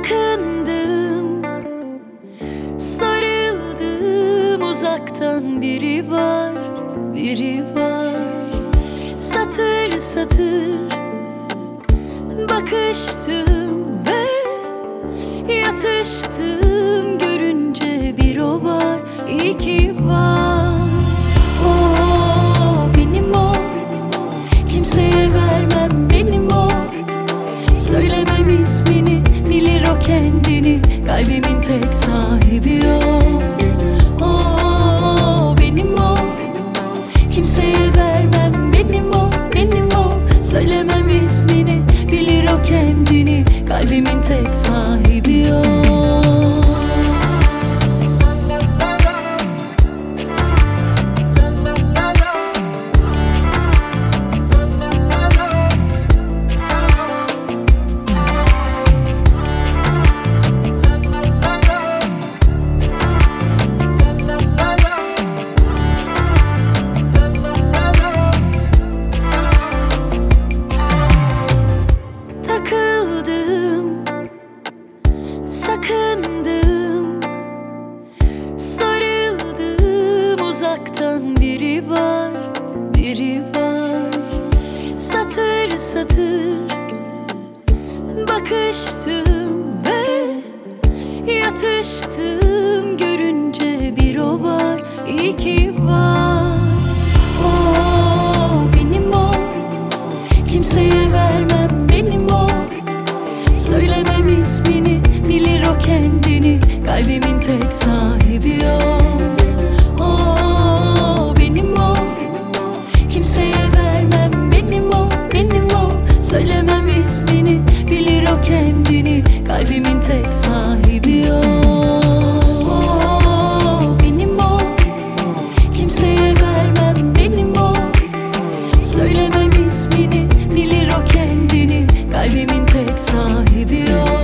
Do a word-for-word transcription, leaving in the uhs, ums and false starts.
Sakındım, sarıldım, uzaktan biri var, biri var. Satır satır bakıştım ve yatıştım, görünce bir o var, iki var. O benim o, kimseye vermem benim o. Söylemem ismini, bilir o kendini, kalbimin tek sahibi o. O benim o, kimseye vermem benim o, benim o. Söylemem ismini, bilir o kendini, kalbimin tek sahibi o. Sakındım, sarıldım, uzaktan biri var, biri var. Satır satır bakıştım ve yatıştım, görünce bir o var, iki var. O benim o, kimseye vermem benim o. Söylemem ismini, bilir o kendini, kalbimin tek sahibi o. O benim o, kimseye vermem benim o, benim o. Söylemem ismini, bilir o kendini, kalbimin tek sahibi o. O benim o, kimseye vermem benim o. Söylemem ismini, bilir o kendini, kalbimin tek sahibi o.